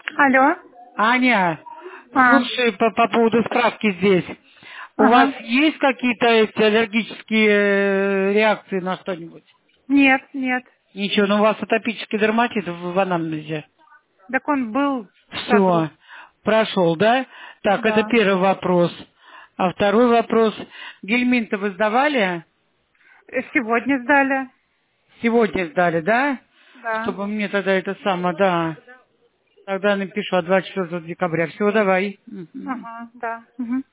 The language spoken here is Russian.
Алло. Аня, А, слушай, по поводу справки здесь. У вас ага. есть какие-то эти аллергические реакции на что-нибудь? Нет, нет. Ничего, но у вас атопический дерматит в анамнезе. Так он был сразу. Все, прошел, да? Так, это Да. первый вопрос. А второй вопрос. Гельмин-то вы сдавали? Сегодня сдали. Сегодня сдали, да? Да. Чтобы мне тогда это самое, да. Тогда напишу от 24 декабря. Все, давай. Мгм. Ага, да. Мгм.